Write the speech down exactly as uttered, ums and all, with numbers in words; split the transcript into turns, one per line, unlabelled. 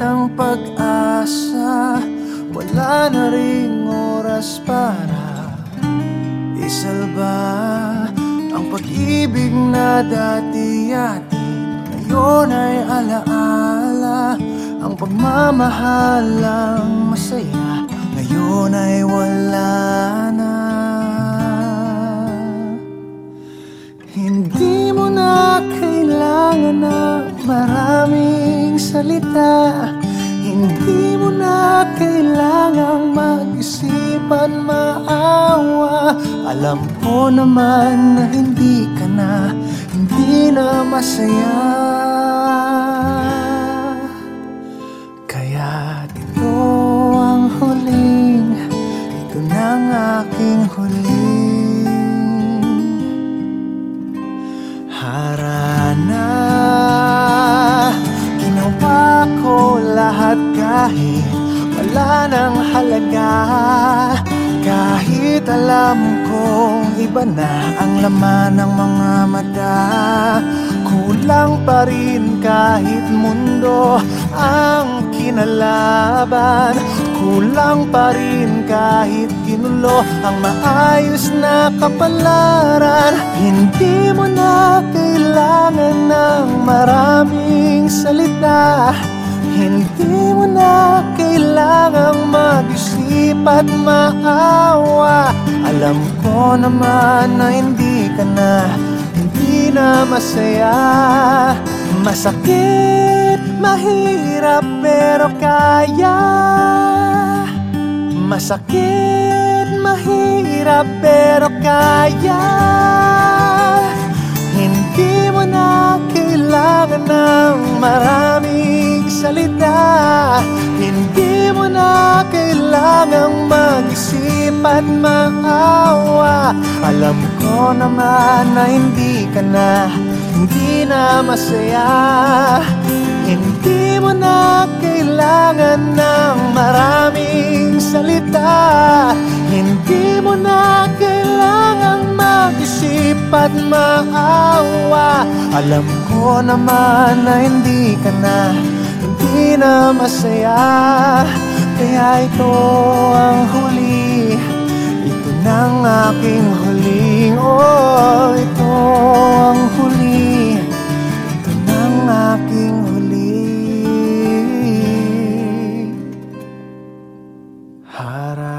ang pag-asa, wala na ring oras para isalba ang pag-ibig na dati atin. Ngayon ay alaala, ang pagmamahalang masaya ngayon ay wala na. Hindi mo na kailangan na maraming salita, hindi mo na kailangang mag-isipan maawa. Alam ko naman na hindi ka na, hindi na masaya. Kaya ito ang huling, ito na ang aking huling harana. Ginawa ko lahat kahit wala nang halaga, kahit alam kong iba na ang laman ng mga mata. Kulang pa rin kahit mundo ang kinalaban, kulang pa rin kahit ginulo ang maayos na kapalaran. Hindi mo na kailangan ng maraming salita, hindi mo na kailangang mag-isip at maawa. Alam ko naman na hindi ka na, hindi na masaya. Masakit, mahirap pero kaya. Masakit, mahirap pero kaya. Hindi mo na kailangan ng maraming salita, hindi mo na kailangang mag-isip at maawa. Alam ko naman na hindi ka na, hindi na masaya. Hindi mo na kailangan ng maraming salita, hindi mo na kailangang mag-isip at maawa. Alam ko naman na hindi ka na, hindi na masaya. Kaya ito ang huli, ito na ang aking huling. Oh, ito ang huli, ito na ang aking huling harap.